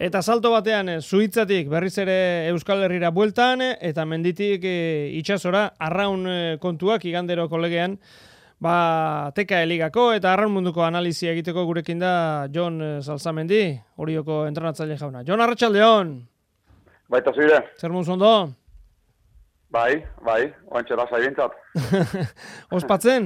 Eta salto batean, Zuitzatik berriz ere Euskal Herrira bueltan, eta menditik itsasora arraun kontuak igandero kolegean, teka eligako eta arraun munduko analizia egiteko gurekin da Jon Salzamendi, Orioko entrenatzaile jauna. Jon, arratsaldeon. Baita zuire. Zer muz ondo? Bai, oantxe lasai bintzat. Ospatzen?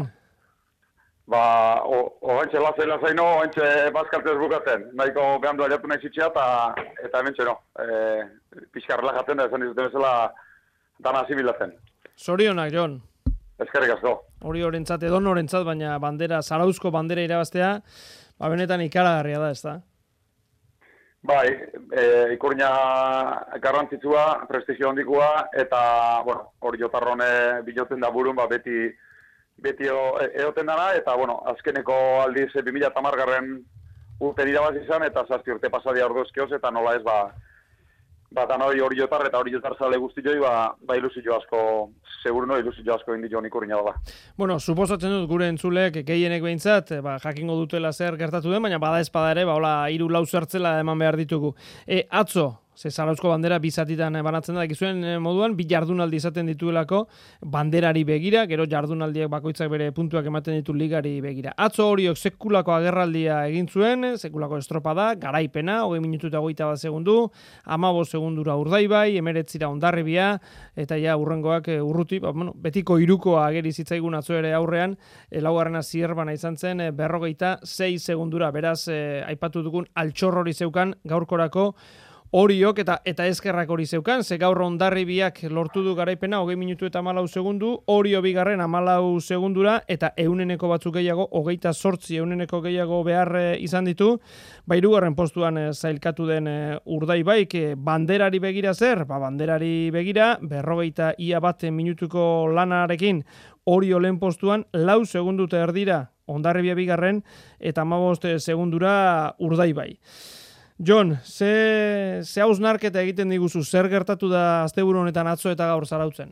Oantxe lasai no, oantxe bazkaltez bukatzen. Nahiko behandu aliatu nahi zitxea eta hemen txeno. Pixka relajatzen da, esan dizuten bezala dana zibilatzen. Zorionak, Jon. Eskerrik asko. Hori orentzat, edon orentzat, baina bandera, Zarauzko bandera irabaztea, benetan ikaragarria da, ez da? Bai, ikurina garrantzitsua, prestigio handikua, eta, hori jotarrone bilotzen da burun, beti eoten dana, eta, azkeneko aldiz 2010 urten irabazi izan, eta 7 urte pasadia orduzkioz, eta nola ez, danoi hori jotar, eta hori jotar zale guzti joi, ilusio asko, seguro ilusio asko indi joan ikurina da. Suposatzen dut gure entzulek gehienek behintzat, jakingo dutela zer gertatu den, baina bada espada ere, 3-4 zertzela eman behar ditugu. Atzo, Zarauzko bandera bizatitan banatzen da, ekizuen moduan, bi jardunaldi izaten dituelako banderari begira, gero jardunaldiak bakoitzak bere puntuak ematen ditu ligari begira. Atzo horiok sekulako agerraldia egin zuen, sekulako estropada, garaipena, 20 minutu eta 21 segundu, 15 segundura Urdaibai, 19 Hondarribia, eta ja urrengoak urruti, betiko hirukoa ageri zitzaigun atzo ere aurrean, laugarrena Zierbana izan zen, 46 segundura, beraz, aipatu dugun altxor hori zeukan gaurkorako Oriok eta eskerrak hori zeukan, ze gaur Hondarribiak lortu du garaipena 20 minutu eta 14 segundu, Orio bigarren 14 segundura, eta euneneko batzuk gehiago, 28 euneneko gehiago behar izan ditu, hirugarren postuan zailkatu den Urdaibaik, banderari begira zer? Banderari begira, 41 minutuko lanarekin, Orio lehen postuan, 4 segundu eta erdira, Hondarribia bigarren, eta 15 segundura Urdaibai. Jon, ze hausnarketa egiten diguzu, zer gertatu da asteburu honetan atzo eta gaur Zarautzen?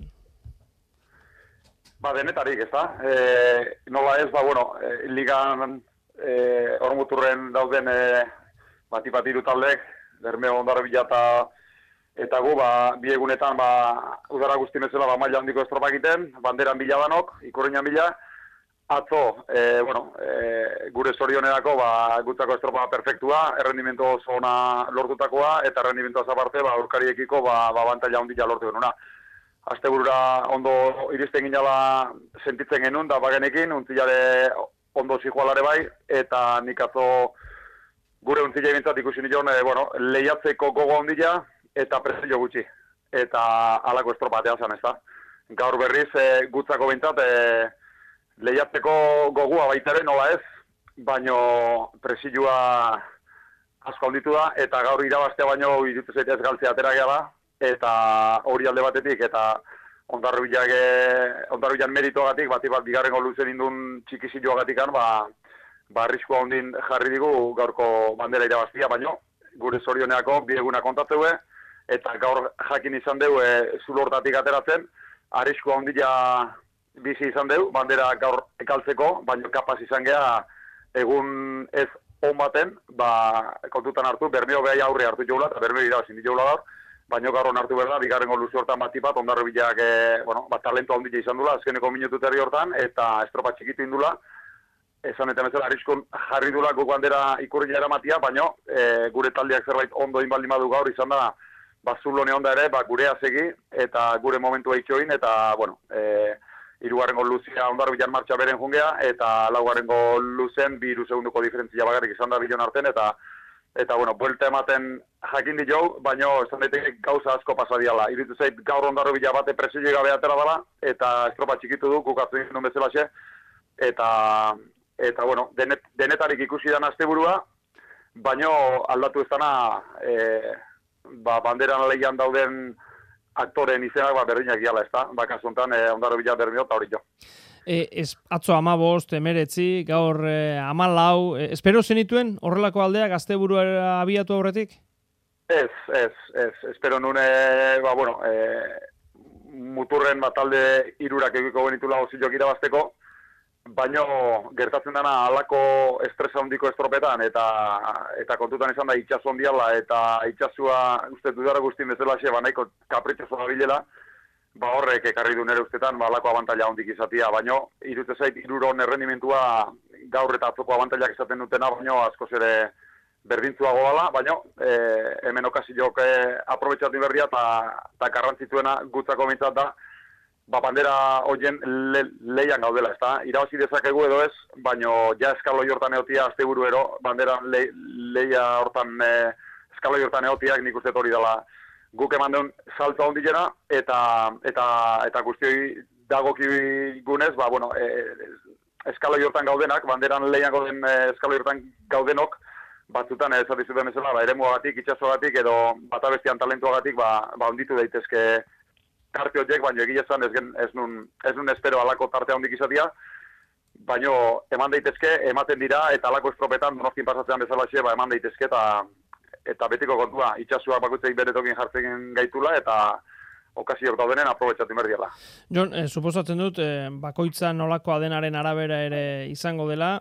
Denetarik, ez da. Nola ez, ligan ormuturren dauden bat hiru taldek, Bermeo, Hondarribia eta gu, bi egunetan udara guzti bezala maila handiko estropa egiten, banderan bila danok, ikurriñan bila. Atzo, gure zorionerako gutzako estropa perfektua, errendimentu oso ona lortutakoa, eta errendimentu azaparte, aurkariekiko bantaila ondila lortu genuna. Asteburura ondo iristen ginala sentitzen genuen, da bagenekin, untzilare ondo zijoalare bai, eta nik atzo gure untzile bintzat ikusi nion, lehiatzeko gogo ondila, eta presio gutxi. Eta alako estropatea zan, ez da. Gaur berriz, gutzako bintzat, lehiatzeko gogua baitare nola ez, baino presioa asko handitu da, eta gaur irabaztea baino irutu zaitez galtzea atera gehala, eta hori alde batetik, eta Hondarribian meritoagatik, bat bigarrengo luzen indun txikizioagatikan, arriskua hondin jarri digu gaurko bandera irabaztia, baino gure zorioneako bi eguna kontatzeu, eta gaur jakin izan dugu zulortatik ateratzen, arriskua hondila bizi izan dugu, bandera gaur ekaltzeko, baina kapaz izan geha egun ez on baten, kontutan hartu, Bermeo behai aurre hartu joula, eta Bermeo irabazin joula gaur, baina gaur hartu berda, bigarrengo luzi hortan bat Hondarribiak, talentu handia izan dula, azkeneko minutu terri hortan, eta estropa txikitu indula, esan eta bezala arriskun jarri dula guk bandera ikurri eramatia, baina gure taldeak zerbait ondo inbaldin badu gaur izan da, zulone onda ere, gurea segi, eta gure momentua itxoin, eta, hirugarrengo luzea Hondarribian martxa beren jungea, eta laugarrengo luzen 2 segunduko diferentzia bakarrik izan da bilon arten, eta buelta ematen jakin di jau, baina esan daiteke gauza asko pasadiala. Iritu zait gaur Hondarribia bate presioi gabe atera dela, eta estropa txikitu du, kukatzen genuen bezalaxe, eta denetarik ikusi dan asteburua, baina aldatu ez dana, banderan lehian dauden aktoren izenak berdinak giala, ez da? Kasu honetan, Hondarribia Bermeo eta hori jo. Atzo 15, 19, gaur 14, espero zenituen horrelako aldeak asteburua abiatu aurretik? Ez. Espero nune, muturren talde 3 egiko genitula ozilok irabazteko, baino gertatzen dena halako estresa handiko estropetan eta kontutan izan da itsaso handiala eta itsasua uste dudara guztien bezala xe nahiko kapritxoso dabilela, horrek ekarri du nere ustetan halako abantaila handik izatea, baino irute zait hiruron errendimentua gaur eta atzoko abantailak esaten dutena, baino askoz ere berdintzuago dela, baino hemen okaziok aprobetxatu berria eta garrantzitsuena gutzako mintzat da, bandera horien leian gaudela, ezta? Irabazi dezakegu edo ez, baino ja eskaloi hortan egotia asteburuero, bandera leia hortan eskaloi hortan egotiak nik uste hori dela guk eman duen salto handiena eta guztioi dagokigunez, eskaloi hortan gaudenak, banderan leian gauden eskaloi hortan gaudenok, batzutan esatizuten bezala, eremuagatik, itxasoagatik edo bata bestian talentuagatik onditu daitezke tarte horiek, baina egia esan ez nun espero alako tarte handik izatea, baina eman daitezke, ematen dira, eta alako estropetan, donostin pasatzean bezala xe, eman daitezke, eta betiko kontua, itxasuak bakoitzeik bere tokin jartzen gaitula, eta okaziok daudenen aprobetxatu merdiala. Jon, suposatzen dut, bakoitza nolakoa denaren arabera ere izango dela,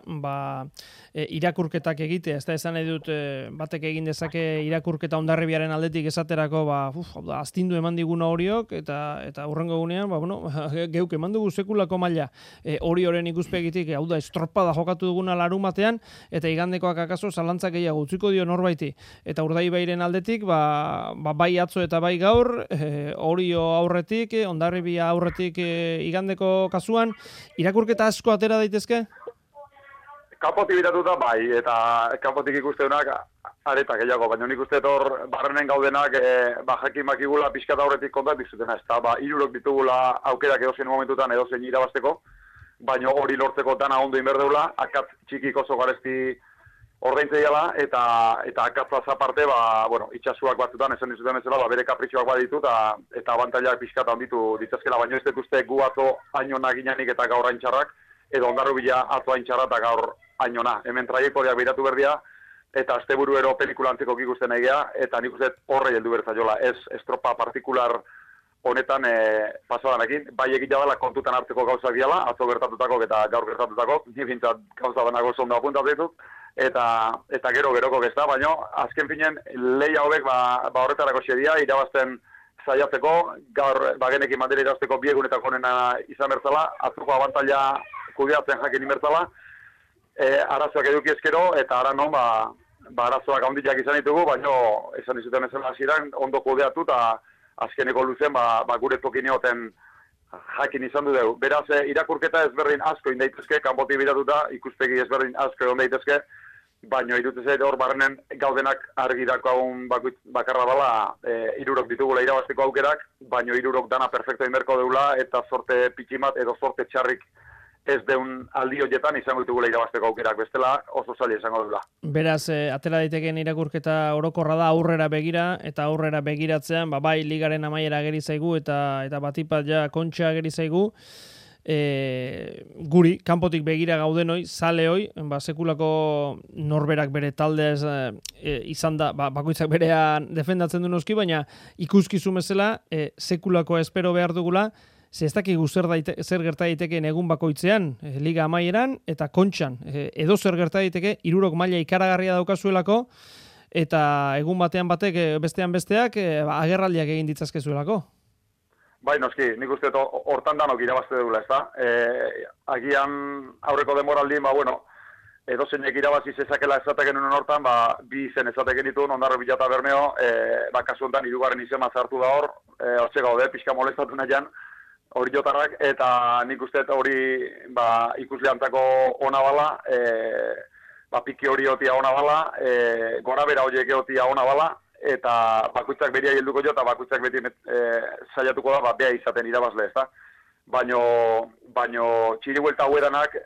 irakurketak egitea, ez da esan nahi dut, batek egin dezake irakurketa Hondarribiaren aldetik esaterako, astindu eman diguna horiok, eta hurrengo egunean, geuk eman dugu sekulako maila, horioren ikuspegitik, hau da, estropada jokatu duguna larumatean, eta igandekoak akaso zalantzak gehiago utziko dio norbaiti, eta Urdaibairen aldetik, bai atzo eta bai gaur, Orio aurretik, Hondarribia aurretik igandeko kasuan, irakurketa asko atera daitezke? Kanpotik biratuta bai, eta kanpotik ikusteunak areta gehiago, baina nik uste hor barrenen gaudenak jakin bakigula pixkat aurretik kontatik zutena, ez da, hirurok ditugula aukerak edozein momentutan edozein irabazteko, baina hori lortzeko dana ondo inberdeula, akat txikik oso garezti ordaintzeiala, eta akatzaz aparte, itxasuak batzutan esan dizuten bezala, bere kapritxoak baditu, eta abantailak pixkat handitu ditzazkela, baina ez dut uste gu atzo haino naginanik eta gaur haintxarrak, edo Hondarribia atzo haintxarra eta gaur hainona. Hemen trajektoriak behiratu berdia, eta asteburuero pelikula antzeko ikusten nahi geha, eta nik uste horre heldu bertzaiola, ez estropa partikular honetan pasadanekin, bai egila dela kontutan hartzeko gauzak diala, atzo gertatutako eta gaur gertatutako, ni bintzat gauza banago zondo apuntatzetuk, eta geroko ez da, baina azken finen lehia hobek horretarako xedia, irabazten zaiatzeko, gaur bagenekin bandera irabazteko biegunetako honena izan bertzala, atzoko abantaila kudeatzen jakin inbertzala, arazoak eduki ezkero, eta ara non, arazoak handiak izan ditugu, baina esan izuten ezela hasieran ondo kudeatu, eta azkeneko luzen, gure tokineoten jakin izan du dugu. Beraz, irakurketa ezberdin asko indaitezke, kanpotik biratuta, ikuspegi ezberdin asko indaitezke, baina irutezet hor barrenen gaudenak argirako haun bakarra dela, hirurok ditugula irabazteko aukerak, baina hirurok dana perfecto inberko deula, eta sorte pitximat edo sorte txarrik ez deun aldi horietan izango ditugula irabazteko aukerak, bestela oso zaila izango dula. Beraz, atera daiteken irakurketa orokorra da aurrera begira, eta aurrera begiratzean, bai ligaren amaiera ageri zaigu, eta batipat ja kontxa ageri zaigu, guri, kanpotik begira gaudenoi, zaleoi, sekulako norberak bere taldez izan da, bakoitzak berean defendatzen du noski, baina ikuskizun bezala, sekulako espero behar dugula, ez dakigu zer gerta daiteken egun bakoitzean, liga amaieran, eta kontxan, edo zer gerta daiteke, hirurok maila ikaragarria daukazuelako, eta egun batean batek, bestean besteak, agerraldiak egin ditzazkezuelako. Bai, noski, nik uste hortan danok irabazte dugula, ez da? Agian aurreko demoraldin, edo zeinek irabazi zezakela ezateken unen hortan, bi izen ezateken ditu, Hondarribia eta Bermeo, kasu honetan hirugarren izema zartu da hor, hortxe gaude, pixka molestatu nahian, hori jotarrak, eta nik uste hori ikusleantako ona bala, piki hori otia ona bala, gora bera horiek otia ona bala, eta bakoitzak beria helduko jo, eta bakoitzak beti saiatuko da, bea izaten irabazle, ez da? Baino txiri huelta hueranak,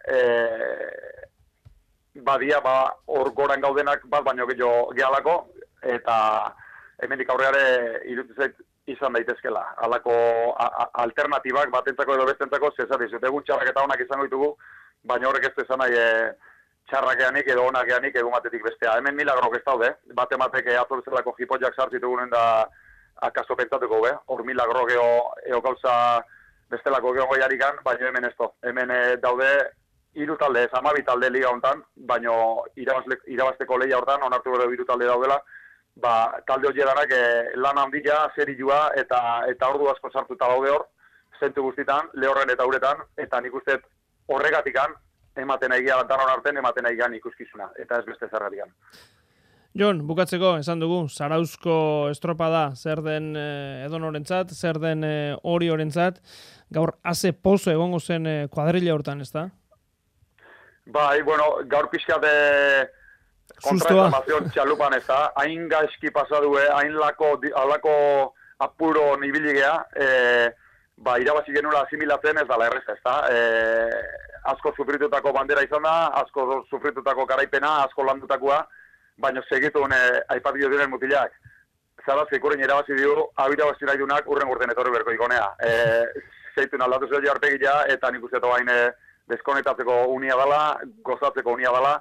badia, hor goran gaudenak bat baino gehalako, eta hemendik aurreare irutizait izan daitezkela. Halako alternatibak batentzako edo bestentzako, zezatiz, egun txarrak eta onak izango ditugu, baina horrek ez dezan nahi txarrakeanik edo onakeanik egun batetik bestea. Hemen milagrok ez daude, batek atolzelako jipoiak sartzitugunen da akaso pentsatuko, hor milagrok eo gauza bestelako geho goiarikan, baina hemen ez do. Hemen daude hiru talde, ez 12 talde liga hontan, baino irabazteko lehia hortan onartu bere 3 talde daudela, talde horietarak lan handia, serioa eta ordu asko sartuta daude hor, zentu guztitan, lehorren eta uretan, eta nik uste horregatikan ematen egia danon arten ematen egian ikuskizuna, eta ez beste zergatikan. Jon, bukatzeko, esan dugu, Zarauzko estropada zer den edonorentzat, zer den Oriorentzat, gaur haze pozo egongo zen kuadrilla hortan, ez da? Bai, bueno, gaur pixkat kontrainformazion txalupan ez da, hain gaizki pasadue, hain alako apuro nibiligea, irabazi genula asimilatzen ez dala errez, ez da. Asko sufritutako bandera izan da, asko sufritutako garaipena, asko landutakoa, baina segitun aipatio diren mutilak. Zaraz, ikurren irabazi dio, abirabazi nahi dunak urren urten etorri berko ikonea. Zeitun aldatu zelo jarpegila, eta nik usteto bain deskonetatzeko unia dela, gozatzeko unia dela.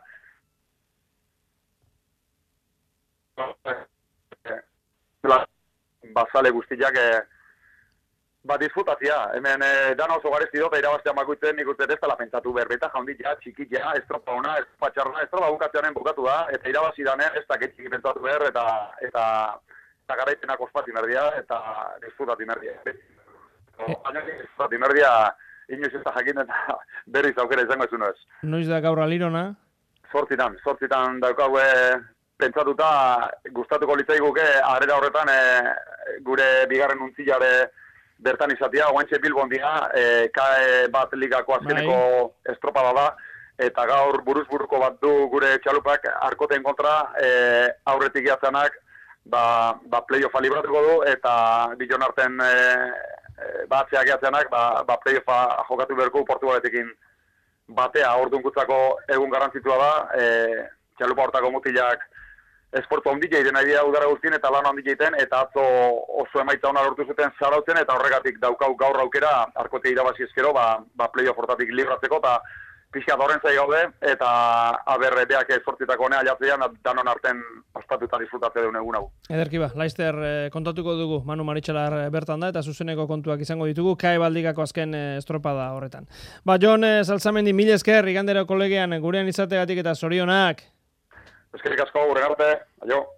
Bazale guztiak disfrutazia. Hemen dana oso garezti dut, irabaztean bakuitzen nik uste ez dela pentsatu berbeta, jaundit ja, txikit ja, estropa ona, estropa txarra, estropa bukatzeanen bukatu da, eta irabazi danen ez dakit txiki pentsatu behar, eta garaipenak ospati merdia, eta disfrutati merdia. Baina disfrutati merdia, inoiz ez da jakin eta berriz aukera izango ez uno ez. Noiz da gaur alirona? Zortzitan daukaue pentsatuta gustatuko litzaiguke arera horretan gure bigarren untzilare bertan izatea, guantxe Bilbon dira, KAE bat ligako azkeneko estropada da, eta gaur buruz-buruko bat du gure txalupak arkoten kontra, aurretik jatzanak, play-offa libratuko du, eta bilon arten batzeak jatzanak, play-offa jokatu berko Portugaletekin batea, orduan gutzako egun garrantzitua da, txalupa hortako mutilak esportu handi jaiten nahi dira udara guztien eta lan handi jaiten, eta atzo oso emaitza hona lortu zuten Zarautzen, eta horregatik daukau gaur aukera, arkote irabazi ezkero, play-off hortatik libratzeko, eta pixka horren zai gaude, eta aberre beak esportitako honea jatzean, danon arten ospatuta disfrutatze duen egun hau. Ederki Laister kontatuko dugu, Manu Maritxalar bertan da, eta zuzeneko kontuak izango ditugu, KAE baldigako azken estropada horretan. Jon Salzamendi, mil esker, igandero kolegean, gurean izategatik eta zorionak. Eskerrik asko, gure arte, aio.